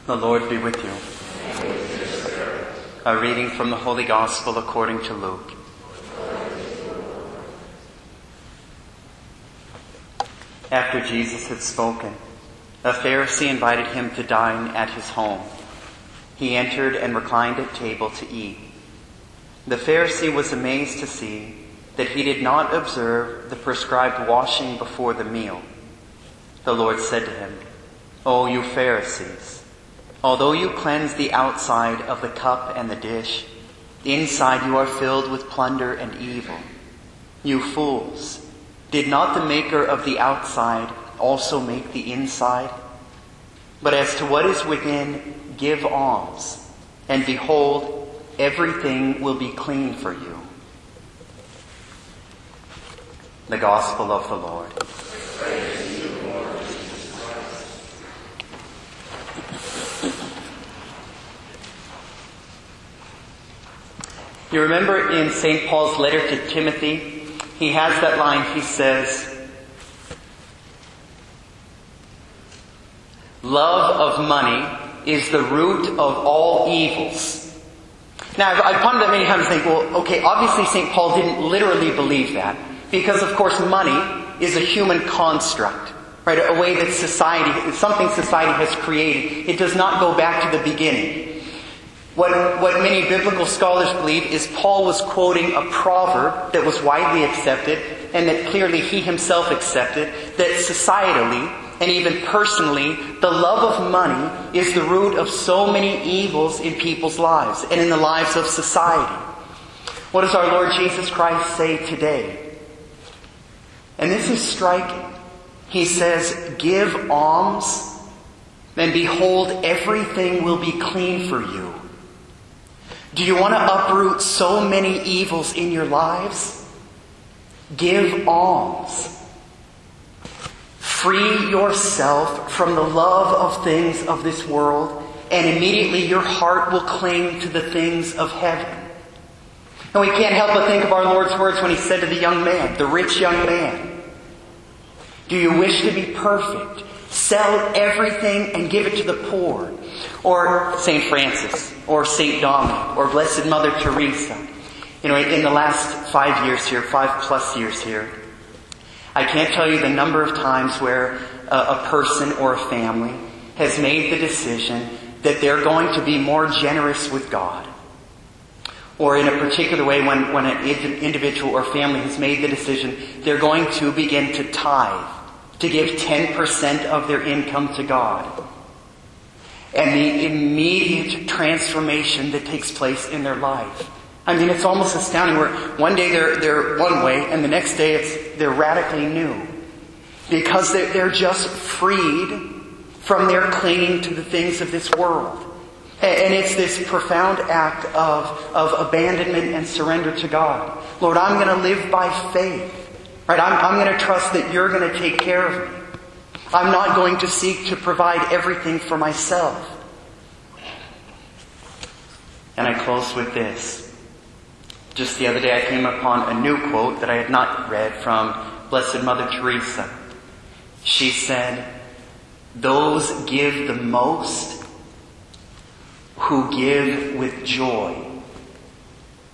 The Lord be with you. A reading from the Holy Gospel according to Luke. After Jesus had spoken, a Pharisee invited him to dine at his home. He entered and reclined at table to eat. The Pharisee was amazed to see that he did not observe the prescribed washing before the meal. The Lord said to him, "O you Pharisees, although you cleanse the outside of the cup and the dish, inside you are filled with plunder and evil. You fools, did not the maker of the outside also make the inside? But as to what is within, give alms, and behold, everything will be clean for you." The Gospel of the Lord. You remember in St. Paul's letter to Timothy, he has that line, he says, "Love of money is the root of all evils." Now, I've pondered that many times and think, well, okay, obviously St. Paul didn't literally believe that, because of course money is a human construct, right? A way that something society has created. It does not go back to the beginning. What many biblical scholars believe is Paul was quoting a proverb that was widely accepted and that clearly he himself accepted, that societally and even personally, the love of money is the root of so many evils in people's lives and in the lives of society. What does our Lord Jesus Christ say today? And this is striking. He says, "Give alms, and behold, everything will be clean for you." Do you want to uproot so many evils in your lives? Give alms. Free yourself from the love of things of this world, and immediately your heart will cling to the things of heaven. And we can't help but think of our Lord's words when he said to the young man, the rich young man, "Do you wish to be perfect? Sell everything and give it to the poor." Or St. Francis, or St. Dominic, or Blessed Mother Teresa. You know, in the last 5+ years here, I can't tell you the number of times where a person or a family has made the decision that they're going to be more generous with God. Or in a particular way, when an individual or family has made the decision, they're going to begin to tithe, to give 10% of their income to God. And the immediate transformation that takes place in their life. I mean, it's almost astounding where one day they're one way and the next day they're radically new. Because they're just freed from their clinging to the things of this world. And it's this profound act of abandonment and surrender to God. Lord, I'm going to live by faith. Right? I'm going to trust that you're going to take care of me. I'm not going to seek to provide everything for myself. And I close with this. Just the other day I came upon a new quote that I had not read from Blessed Mother Teresa. She said, "Those give the most who give with joy."